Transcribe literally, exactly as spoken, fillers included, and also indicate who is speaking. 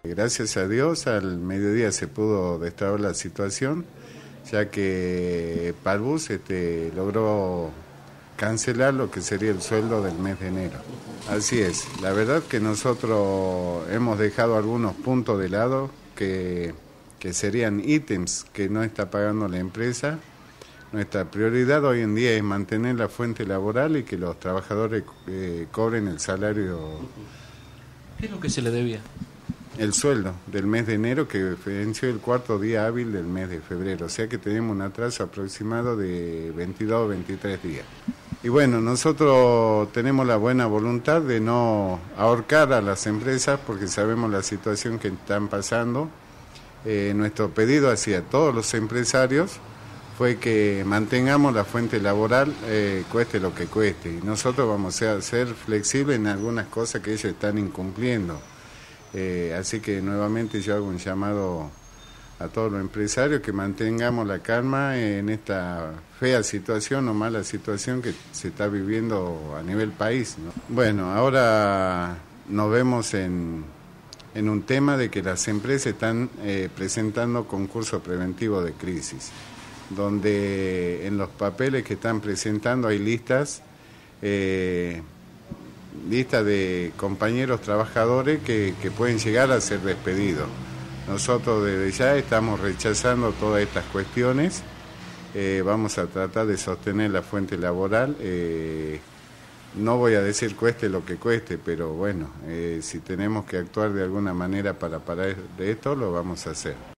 Speaker 1: Gracias a Dios, al mediodía se pudo destrabar la situación, ya que Palbus este, logró cancelar lo que sería el sueldo del mes de enero. Así es, la verdad que nosotros hemos dejado algunos puntos de lado que, que serían ítems que no está pagando la empresa. Nuestra prioridad hoy en día es mantener la fuente laboral y que los trabajadores eh, cobren el salario.
Speaker 2: ¿Qué es lo que se le debía?
Speaker 1: El sueldo del mes de enero, que venció el cuarto día hábil del mes de febrero, o sea que tenemos un atraso aproximado de veintidós o veintitrés días. Y bueno, nosotros tenemos la buena voluntad de no ahorcar a las empresas porque sabemos la situación que están pasando. Eh, nuestro pedido hacia todos los empresarios fue que mantengamos la fuente laboral, eh, cueste lo que cueste, y nosotros vamos a ser flexibles en algunas cosas que ellos están incumpliendo. Eh, así que nuevamente yo hago un llamado a todos los empresarios que mantengamos la calma en esta fea situación o mala situación que se está viviendo a nivel país, ¿no? Bueno, ahora nos vemos en, en un tema de que las empresas están eh, presentando concursos preventivos de crisis, donde en los papeles que están presentando hay listas eh, lista de compañeros trabajadores que, que pueden llegar a ser despedidos. Nosotros desde ya estamos rechazando todas estas cuestiones, eh, vamos a tratar de sostener la fuente laboral, eh, no voy a decir cueste lo que cueste, pero bueno, eh, si tenemos que actuar de alguna manera para parar de esto, lo vamos a hacer.